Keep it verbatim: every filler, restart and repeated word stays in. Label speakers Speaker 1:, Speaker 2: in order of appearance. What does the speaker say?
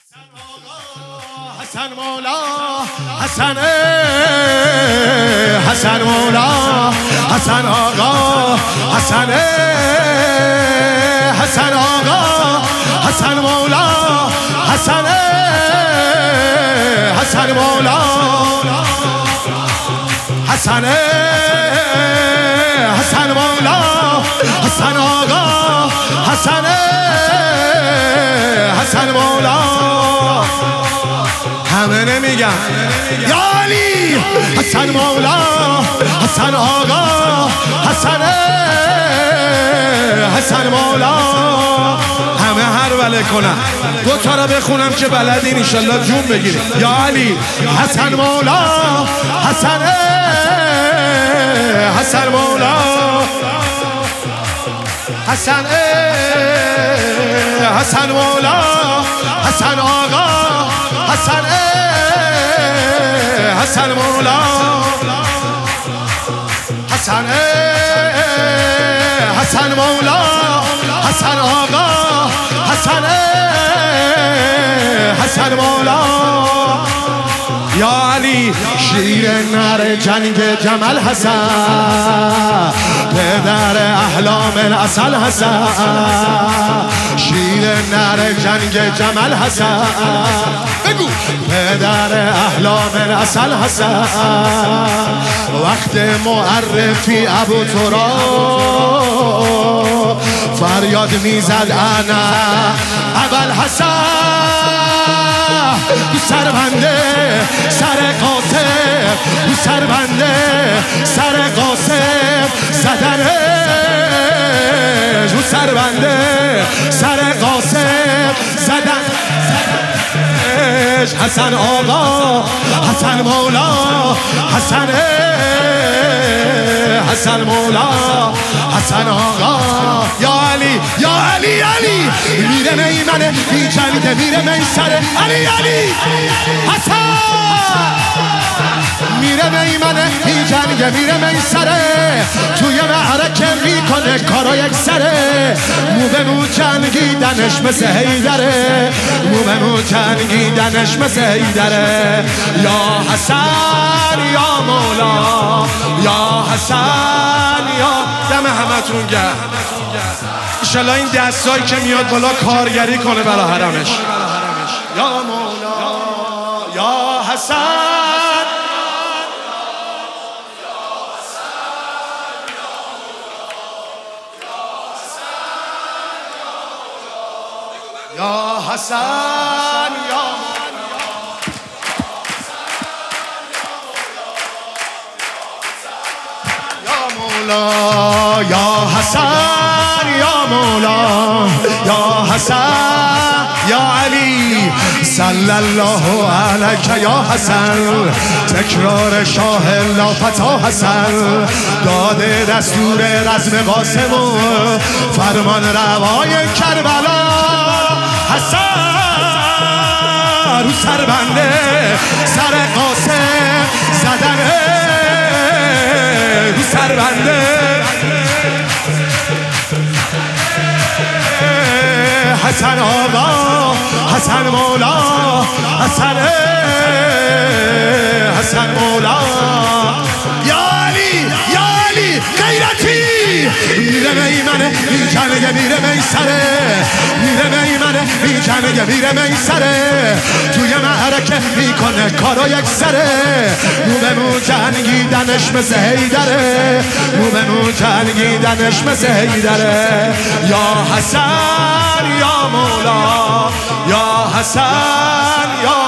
Speaker 1: حسن مولا حسن حسن مولا حسن آقا حسن حسن آقا حسن مولا حسن حسن مولا حسن حسن مولا حسن آقا حسن حسن مولا همه نمیگن یا علی حسن مولا حسن آقا حسن حسن مولا همه هر وله کنن دو تا را بخونم که بلدین انشالله جون بگیریم یا علی حسن مولا حسن حسن مولا حسن حسن مولا حسن آقا حسن حسن مولا حسن حسن مولا حسن آقا حسن حسن مولا یا علی شیر نر جنگ جمل حسن پدر احلام الاصل حسن شیر نر جنگ جمل حسن بگو پدر احلام الاصل حسن وقت معرفی ابو تراب فریاد میزد انا اول حسن تو سر بنده سر قاسم تو سر بنده سر قاسم زدنش تو سر بنده سر قاسم زدن حسن آقا حسن مولا حسن حسن مولا حسن آقا یا علی یا علی علی میره میمنه بی جنگ میره میسره علی علی حسن میره میمنه بی جنگ میره میسره توی معرکه میکنه کارا یک سره مو به مو جنگیدنش مثل حیدره مو به مو جنگیدنش مثل حیدره یا حسن یا مولا یا حسن یا دم همتون گرم انشالله این دستایی که میاد بالا کارگری کنه برای حرمش یا مولا یا حسن یا حسن یا مولا یا حسن یا مولا یا حسن یا علی صلی الله علیک یا حسن تکرار شاه لافتا حسن داده دستور رزم قاسم و فرمان روای کربلا حسن رو سر بنده سر قاسم زدنه رو سر بنده حسن آقا حسن مولا حسن حسن مولا یا علی یا علی غیرتی میره میمنه بی جنگ میره میسره میره میمنه بی جنگ میره میسره توی معرکه میکنه کارا یک سره مو به مو جنگیدنش مثل حیدره مو به مو جنگیدنش مثل حیدره یا حسن یا مولا یا حسن یا